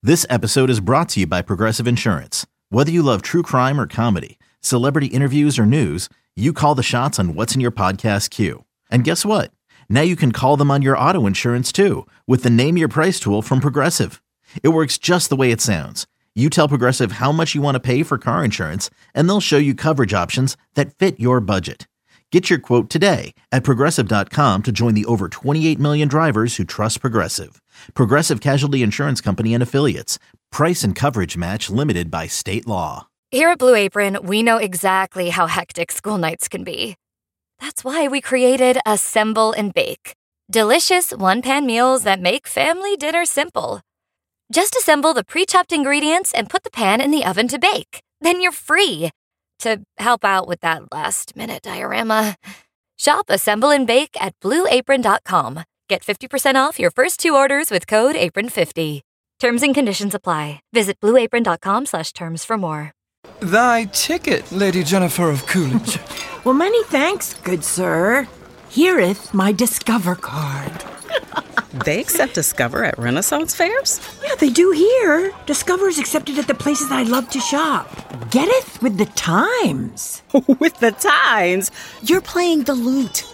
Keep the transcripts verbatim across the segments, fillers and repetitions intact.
This episode is brought to you by Progressive Insurance. Whether you love true crime or comedy, celebrity interviews or news, you call the shots on what's in your podcast queue. And guess what? Now you can call them on your auto insurance too with the Name Your Price tool from Progressive. It works just the way it sounds. You tell Progressive how much you want to pay for car insurance, and they'll show you coverage options that fit your budget. Get your quote today at Progressive dot com to join the over twenty-eight million drivers who trust Progressive. Progressive Casualty Insurance Company and Affiliates. Price and coverage match limited by state law. Here at Blue Apron, we know exactly how hectic school nights can be. That's why we created Assemble and Bake. Delicious one-pan meals that make family dinner simple. Just assemble the pre-chopped ingredients and put the pan in the oven to bake. Then you're free to help out with that last-minute diorama. Shop Assemble and Bake at blue apron dot com. Get fifty percent off your first two orders with code apron fifty. Terms and conditions apply. Visit blue apron dot com slash terms for more. Thy ticket, Lady Jennifer of Coolidge. Well, many thanks, good sir. Hereeth my Discover card. They accept Discover at Renaissance fairs? Yeah, they do here. Discover's accepted at the places I love to shop. Getteth with the times. With the times? You're playing the lute.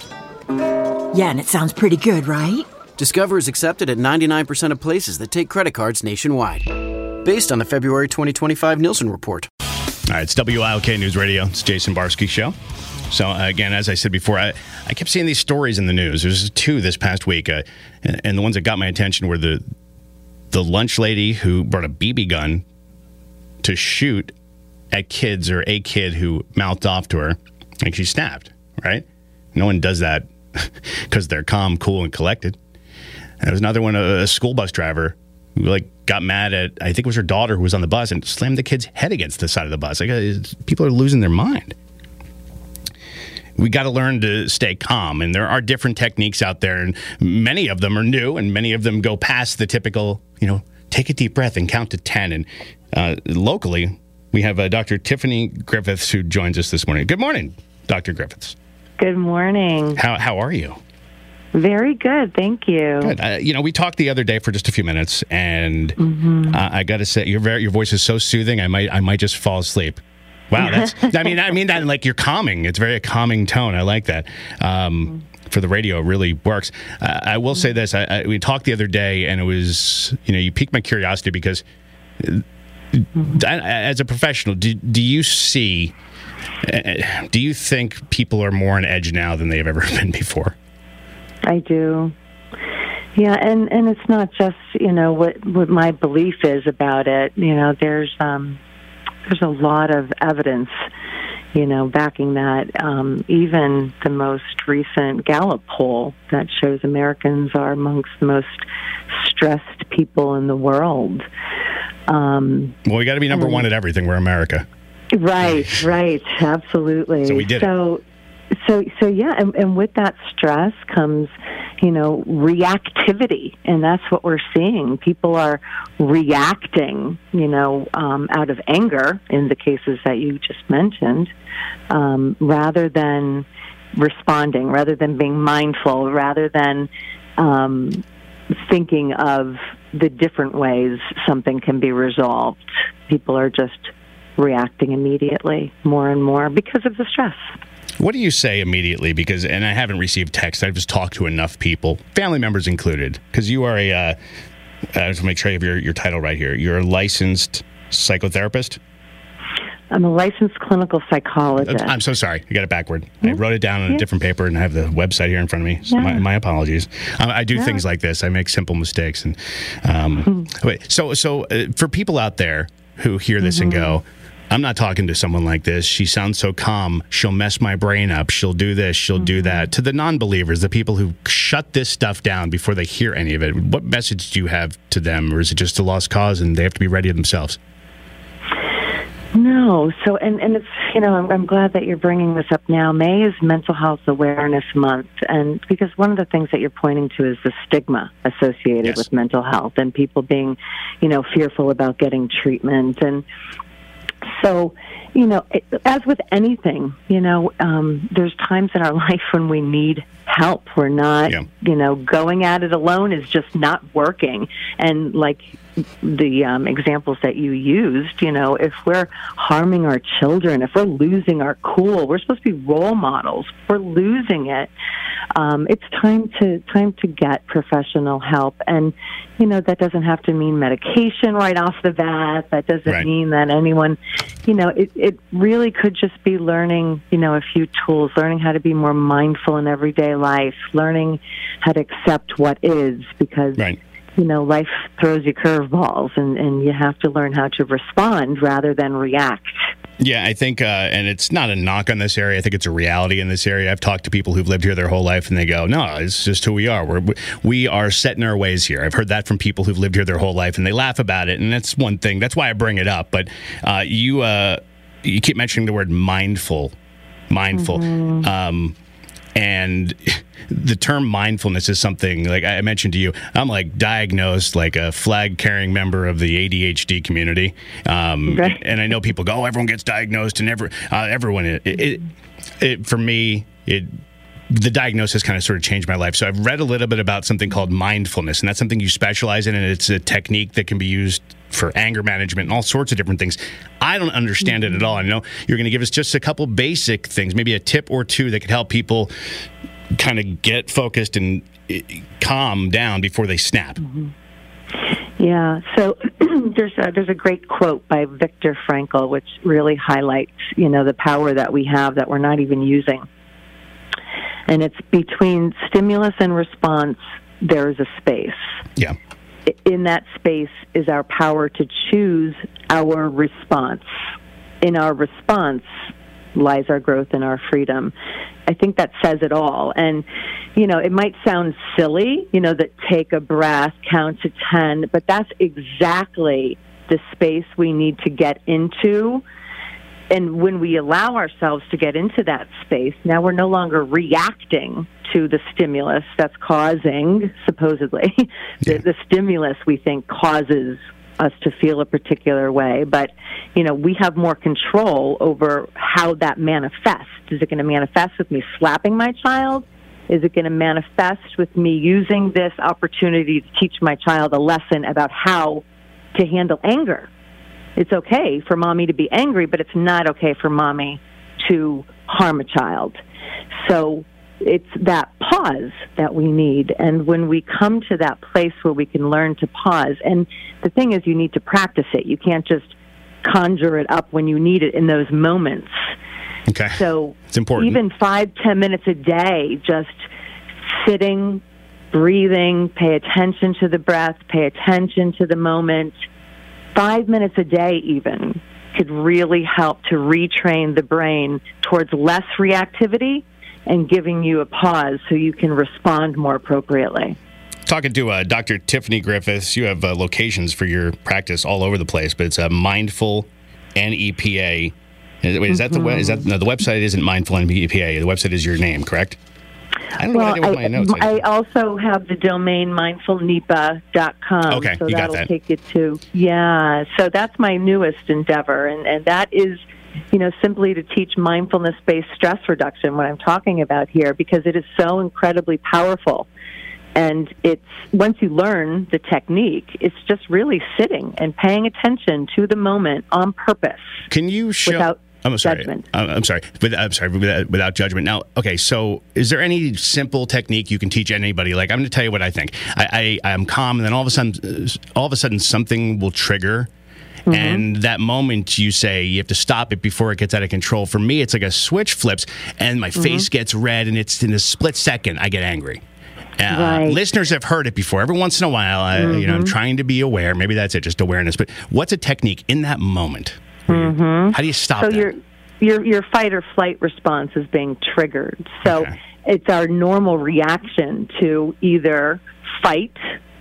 Yeah, and it sounds pretty good, right? Discover is accepted at ninety-nine percent of places that take credit cards nationwide. Based on the February twenty twenty-five Nielsen report. All right, it's W I L K News Radio. It's Jason Barsky Show. So, uh, again, as I said before, I, I kept seeing these stories in the news. There's two this past week, uh, and, and the ones that got my attention were the the lunch lady who brought a B B gun to shoot at kids or a kid who mouthed off to her, and she snapped, right? No one does that because they're calm, cool, and collected. And there was another one, a, a school bus driver who, like, got mad at, I think it was her daughter who was on the bus, and slammed the kid's head against the side of the bus. Like, uh, people are losing their mind. We got to learn to stay calm, and there are different techniques out there, and many of them are new, and many of them go past the typical, you know, take a deep breath and count to ten. And uh, locally, we have uh, Doctor Tiffany Griffiths who joins us this morning. Good morning, Doctor Griffiths. Good morning. How how are you? Very good, thank you. Good. Uh, you know, we talked the other day for just a few minutes, and Mm-hmm. uh, I got to say, your very, your voice is so soothing. I might I might just fall asleep. Wow, that's. I mean, I mean that like you're calming. It's very a calming tone. I like that. Um, for the radio, it really works. Uh, I will say this: I, I, we talked the other day, and it was, you know, you piqued my curiosity because, uh, as a professional, do do you see? Uh, do you think people are more on edge now than they have ever been before? I do. Yeah, and, and it's not just, you know, what, what my belief is about it. You know, there's um, there's a lot of evidence, you know, backing that. Um, even the most recent Gallup poll that shows Americans are amongst the most stressed people in the world. Um, well, we got to be number and, one at everything. We're America. Right, right, absolutely. So we did so, it. So, so yeah, and, and with that stress comes, you know, reactivity, and that's what we're seeing. People are reacting, you know, um, out of anger in the cases that you just mentioned, um, rather than responding, rather than being mindful, rather than um, thinking of the different ways something can be resolved. People are just reacting immediately more and more because of the stress. What do you say immediately? Because, and I haven't received text. I've just talked to enough people, family members included, because you are a, uh, I just want to make sure I have your, your title right here. You're a licensed psychotherapist? I'm a licensed clinical psychologist. I'm so sorry. You got it backward. Mm-hmm. I wrote it down on yeah. a different paper, and I have the website here in front of me. So yeah. my, my apologies. Um, I do yeah. things like this. I make simple mistakes. And um, mm-hmm. wait, so so uh, for people out there who hear this mm-hmm. and go, I'm not talking to someone like this. She sounds so calm. She'll mess my brain up. She'll do this. She'll mm-hmm. do that. To the non-believers, the people who shut this stuff down before they hear any of it, what message do you have to them? Or is it just a lost cause and they have to be ready themselves? No. So, and, and it's, you know, I'm, I'm glad that you're bringing this up now. May is Mental Health Awareness Month. And because one of the things that you're pointing to is the stigma associated yes. with mental health and people being, you know, fearful about getting treatment. And so, you know, it, as with anything, you know, um, there's times in our life when we need help. We're not, yeah. you know, going at it alone is just not working. And like the um, examples that you used, you know, if we're harming our children, if we're losing our cool, we're supposed to be role models. If we're losing it, um, it's time to time to get professional help. And, you know, that doesn't have to mean medication right off the bat. That doesn't right. mean that anyone, you know, it, it really could just be learning, you know, a few tools, learning how to be more mindful in everyday life, learning how to accept what is, because right. you know, life throws you curveballs, and, and you have to learn how to respond rather than react. Yeah, I think, uh, and it's not a knock on this area. I think it's a reality in this area. I've talked to people who've lived here their whole life, and they go, no, it's just who we are. We're, we are set in our ways here. I've heard that from people who've lived here their whole life, and they laugh about it, and that's one thing. That's why I bring it up. But uh, you uh, you keep mentioning the word mindful, mindful. Mm-hmm. Um And the term mindfulness is something, like I mentioned to you, I'm like diagnosed like a flag-carrying member of the A D H D community. Um, okay. And I know people go, oh, everyone gets diagnosed, and every, uh, everyone, it, it, it, for me, it the diagnosis kind of sort of changed my life. So I've read a little bit about something called mindfulness, and that's something you specialize in, and it's a technique that can be used for anger management and all sorts of different things. I don't understand it at all. I know you're going to give us just a couple basic things, maybe a tip or two that could help people kind of get focused and calm down before they snap. Mm-hmm. Yeah, so there's a, there's a great quote by Viktor Frankl, which really highlights, you know, the power that we have that we're not even using. And it's between stimulus and response, there is a space. Yeah. In that space is our power to choose our response. In our response lies our growth and our freedom. I think that says it all. And, you know, it might sound silly, you know, that take a breath, count to ten, but that's exactly the space we need to get into. And when we allow ourselves to get into that space, now we're no longer reacting to the stimulus that's causing, supposedly, yeah. the, the stimulus we think causes us to feel a particular way. But, you know, we have more control over how that manifests. Is it going to manifest with me slapping my child? Is it going to manifest with me using this opportunity to teach my child a lesson about how to handle anger? It's okay for mommy to be angry, but it's not okay for mommy to harm a child. So it's that pause that we need. And when we come to that place where we can learn to pause, and the thing is, you need to practice it. You can't just conjure it up when you need it in those moments. Okay. So it's important. Even five, ten minutes a day, just sitting, breathing, pay attention to the breath, pay attention to the moment. Five minutes a day even could really help to retrain the brain towards less reactivity and giving you a pause so you can respond more appropriately. Talking to uh, Doctor Tiffany Griffiths, you have uh, locations for your practice all over the place, but it's a uh, Mindful N E P A. Wait, is that the web? Is that no? The website isn't Mindful N E P A. The website is your name, correct? I don't know well, what I did with I, my notes. I also have the domain mindful nipa dot com. Okay, so you got that'll that. take you to yeah. So that's my newest endeavor, and and that is, you know, simply to teach mindfulness-based stress reduction. What I'm talking about here, because it is so incredibly powerful. And it's once you learn the technique, it's just really sitting and paying attention to the moment on purpose. Can you show? Without I'm sorry. judgment. I'm sorry. I'm sorry. Without, without judgment. Now, okay. So, is there any simple technique you can teach anybody? Like, I'm going to tell you what I think. I, I I'm calm, and then all of a sudden, all of a sudden, something will trigger. Mm-hmm. And that moment you say you have to stop it before it gets out of control. For me, it's like a switch flips, and my mm-hmm. face gets red, and it's in a split second I get angry. Uh, right. Listeners have heard it before. Every once in a while, I, mm-hmm. you know, I'm trying to be aware. Maybe that's it, just awareness. But what's a technique in that moment? Mm-hmm. How do you stop so that? Your, your, your fight or flight response is being triggered. So okay. it's our normal reaction to either fight,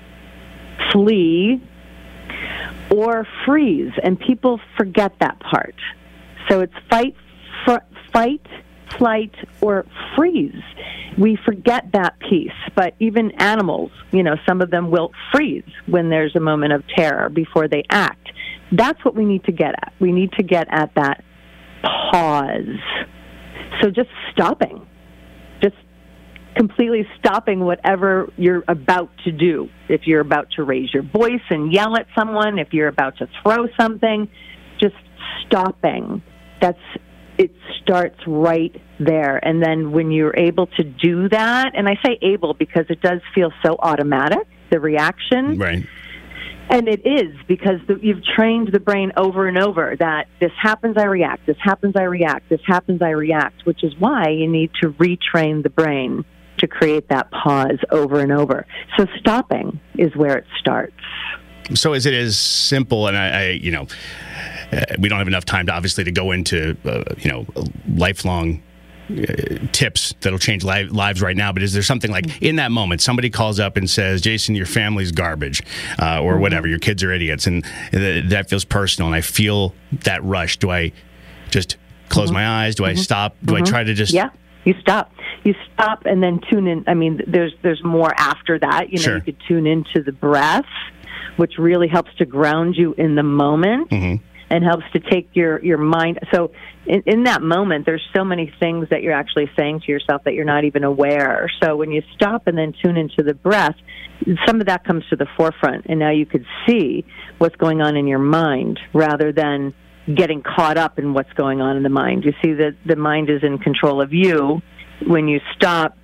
flee, or freeze. And people forget that part. So it's fight, fr- fight, flight, or freeze. We forget that piece, but even animals, you know, some of them will freeze when there's a moment of terror before they act. That's what we need to get at. We need to get at that pause. So just stopping, just completely stopping whatever you're about to do. If you're about to raise your voice and yell at someone, if you're about to throw something, just stopping. That's it starts right there. And then when you're able to do that, and I say able because it does feel so automatic, the reaction. Right. And it is because the, you've trained the brain over and over that this happens, I react, this happens, I react, this happens, I react, which is why you need to retrain the brain to create that pause over and over. So stopping is where it starts. So is it as simple, and I, I you know, uh, we don't have enough time to obviously to go into, uh, you know, lifelong uh, tips that'll change li- lives right now, but is there something like in that moment, somebody calls up and says, Jason, your family's garbage, uh, or mm-hmm. whatever, your kids are idiots, and th- that feels personal, and I feel that rush. Do I just close mm-hmm. my eyes? Do mm-hmm. I stop? Do mm-hmm. I try to just... Yeah, you stop. You stop and then tune in. I mean, there's there's more after that. You know, sure. You could tune into the breath, which really helps to ground you in the moment. Mm-hmm. And helps to take your, your mind. So in, in that moment, there's so many things that you're actually saying to yourself that you're not even aware. So when you stop and then tune into the breath, some of that comes to the forefront. And now you could see what's going on in your mind rather than getting caught up in what's going on in the mind. You see that the mind is in control of you. When you stop,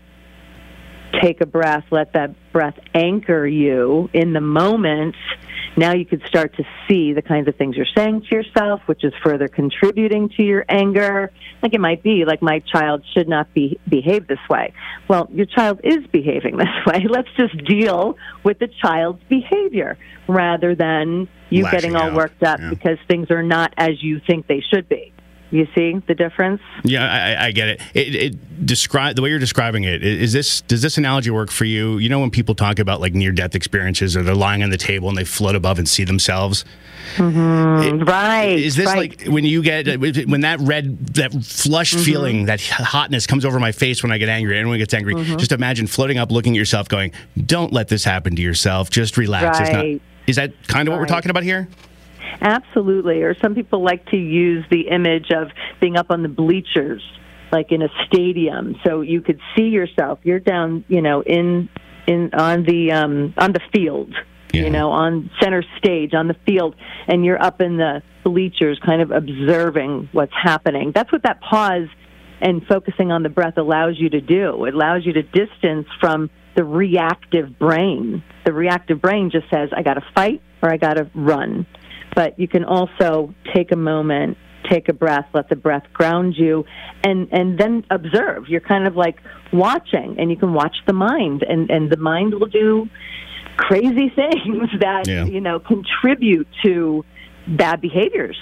take a breath, let that breath anchor you in the moment. Now you could start to see the kinds of things you're saying to yourself, which is further contributing to your anger. Like it might be, like, my child should not be behave this way. Well, your child is behaving this way. Let's just deal with the child's behavior rather than you Lashing getting all out. worked up Yeah. because things are not as you think they should be. You see the difference? Yeah, I, I get it. It, it describe the way you're describing it. Is this does this analogy work for you? You know, when people talk about like near death experiences, or they're lying on the table and they float above and see themselves. Mm-hmm. It, right. Is this right. like when you get when that red, that flushed mm-hmm. feeling, that hotness comes over my face when I get angry? Everyone gets angry. Mm-hmm. Just imagine floating up, looking at yourself, going, "Don't let this happen to yourself. Just relax." Right. It's not, is that kind of right. what we're talking about here? Absolutely. Or some people like to use the image of being up on the bleachers, like in a stadium. So you could see yourself. You're down, you know, in in on the um, on the field, yeah. you know, on center stage, on the field, and you're up in the bleachers, kind of observing what's happening. That's what that pause and focusing on the breath allows you to do. It allows you to distance from the reactive brain. The reactive brain just says, I got to fight or I got to run. But you can also take a moment, take a breath, let the breath ground you, and, and then observe. You're kind of like watching, and you can watch the mind, and, and the mind will do crazy things that, yeah. you know, contribute to bad behaviors.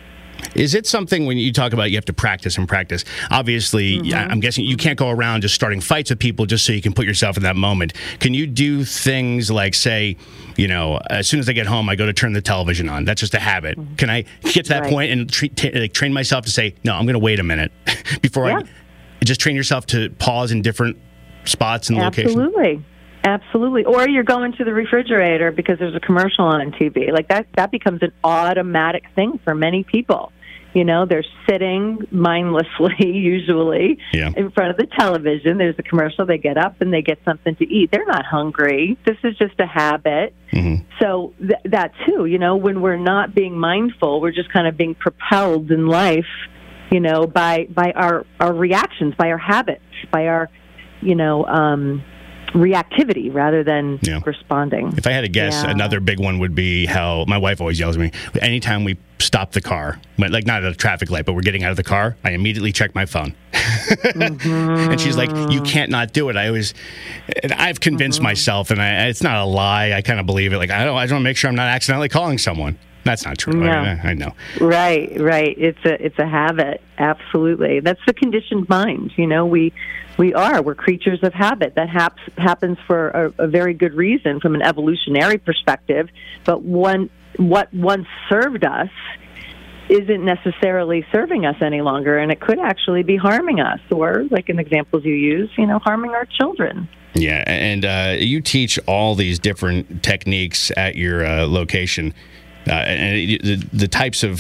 Is it something when you talk about you have to practice and practice? Obviously, mm-hmm. I'm guessing you can't go around just starting fights with people just so you can put yourself in that moment. Can you do things like, say, you know, as soon as I get home, I go to turn the television on. That's just a habit. Mm-hmm. Can I get to that right. point and tra- t- like, train myself to say, no, I'm going to wait a minute before yeah. I just train yourself to pause in different spots and locations? Absolutely. Absolutely. Or you're going to the refrigerator because there's a commercial on T V. Like that, that becomes an automatic thing for many people. You know, they're sitting mindlessly, usually, yeah. in front of the television. There's a commercial. They get up and they get something to eat. They're not hungry. This is just a habit. Mm-hmm. So th- that, too, you know, when we're not being mindful, we're just kind of being propelled in life, you know, by, by our, our reactions, by our habits, by our, you know, um, reactivity rather than yeah. responding. If I had to guess, yeah. another big one would be how my wife always yells at me. Anytime we stop the car, like not at a traffic light, but we're getting out of the car, I immediately check my phone. Mm-hmm. And she's like, you can't not do it. I always, and I've convinced mm-hmm. myself, and I, it's not a lie. I kind of believe it. Like, I don't, I just want to make sure I'm not accidentally calling someone. That's not true. No. I, I know. Right, right. It's a it's a habit. Absolutely. That's the conditioned mind. You know, we we are. We're creatures of habit. That haps, happens for a, a very good reason from an evolutionary perspective. But one what once served us isn't necessarily serving us any longer, and it could actually be harming us, or, like in examples you use, you know, harming our children. Yeah, and uh, you teach all these different techniques at your uh, location. Uh, and the, the types of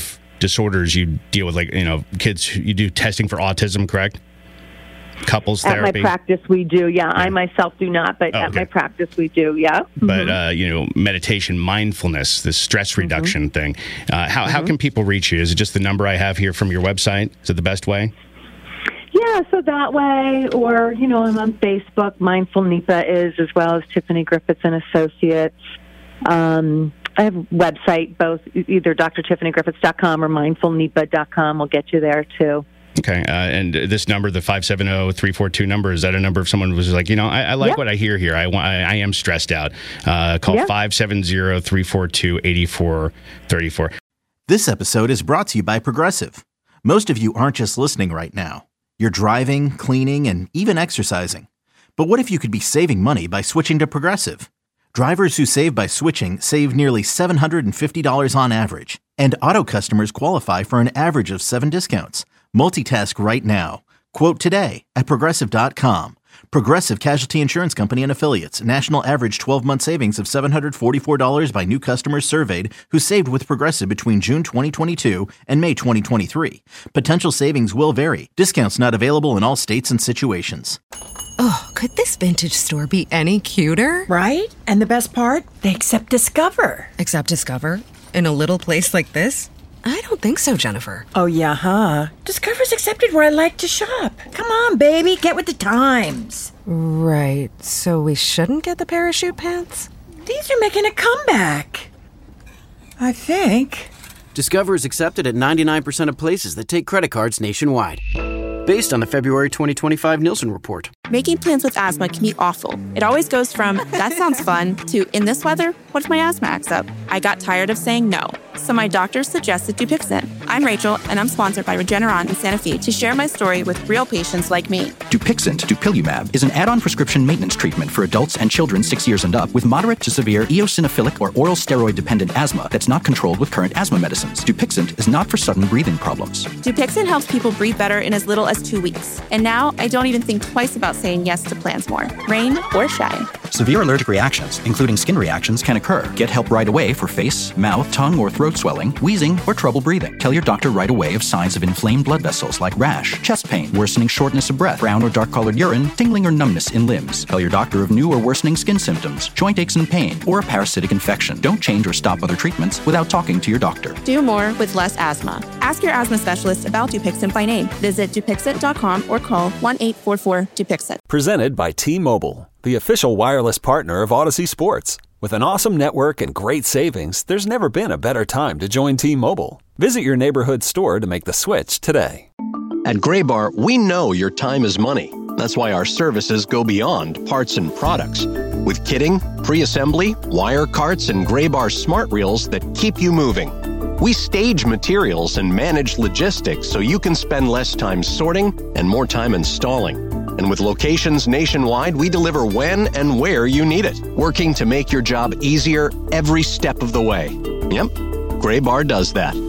disorders, you deal with, like, you know, kids, you do testing for autism, correct? Couples therapy. At my practice, we do. Yeah, yeah. I myself do not, but oh, at okay. my practice, we do. Yeah. But, mm-hmm. uh, you know, meditation, mindfulness, this stress reduction mm-hmm. thing. Uh, how, mm-hmm. how can people reach you? Is it just the number I have here from your website? Is it the best way? Yeah, so that way, or, you know, I'm on Facebook. Mindful Nipa is, as well as Tiffany Griffiths and Associates. Um, I have a website, both either d r tiffany griffiths dot com or mindful nipa dot com. We'll get you there, too. Okay, uh, and this number, the five seven zero, three four two number, is that a number if someone was like, you know, I, I like yep. what I hear here. I, I, I am stressed out. Uh, call yep. five seven zero, three four two, eight four three four. This episode is brought to you by Progressive. Most of you aren't just listening right now. You're driving, cleaning, and even exercising. But what if you could be saving money by switching to Progressive? Drivers who save by switching save nearly seven hundred fifty dollars on average. And auto customers qualify for an average of seven discounts. Multitask right now. Quote today at Progressive dot com. Progressive Casualty Insurance Company and Affiliates. National average twelve-month savings of seven hundred forty-four dollars by new customers surveyed who saved with Progressive between June twenty twenty-two and May twenty twenty-three. Potential savings will vary. Discounts not available in all states and situations. Oh, could this vintage store be any cuter? Right? And the best part? They accept Discover. Accept Discover? In a little place like this? I don't think so, Jennifer. Oh, yeah, huh? Discover's accepted where I like to shop. Come on, baby, get with the times. Right, so we shouldn't get the parachute pants? These are making a comeback. I think. Discover is accepted at ninety-nine percent of places that take credit cards nationwide. Based on the February twenty twenty-five Nielsen report. Making plans with asthma can be awful. It always goes from, that sounds fun, to, in this weather, what if my asthma acts up? I got tired of saying no. So my doctor suggested Dupixent. I'm Rachel, and I'm sponsored by Regeneron in Santa Fe to share my story with real patients like me. Dupixent, Dupilumab, is an add-on prescription maintenance treatment for adults and children six years and up with moderate to severe eosinophilic or oral steroid-dependent asthma that's not controlled with current asthma medicines. Dupixent is not for sudden breathing problems. Dupixent helps people breathe better in as little as two weeks. And now I don't even think twice about saying yes to plans more, rain or shine. Severe allergic reactions, including skin reactions, can occur. Get help right away for face, mouth, tongue, or throat swelling, wheezing, or trouble breathing. Tell your doctor right away of signs of inflamed blood vessels like rash, chest pain, worsening shortness of breath, brown or dark-colored urine, tingling or numbness in limbs. Tell your doctor of new or worsening skin symptoms, joint aches and pain, or a parasitic infection. Don't change or stop other treatments without talking to your doctor. Do more with less asthma. Ask your asthma specialist about Dupixent by name. Visit Dupixent dot com or call one eight four four Dupixent. Presented by T-Mobile, the official wireless partner of Odyssey Sports. With an awesome network and great savings, there's never been a better time to join T-Mobile. Visit your neighborhood store to make the switch today. At Graybar, we know your time is money. That's why our services go beyond parts and products. With kitting, pre-assembly, wire carts, and Graybar smart reels that keep you moving. We stage materials and manage logistics so you can spend less time sorting and more time installing. And with locations nationwide, we deliver when and where you need it, working to make your job easier every step of the way. Yep, Graybar does that.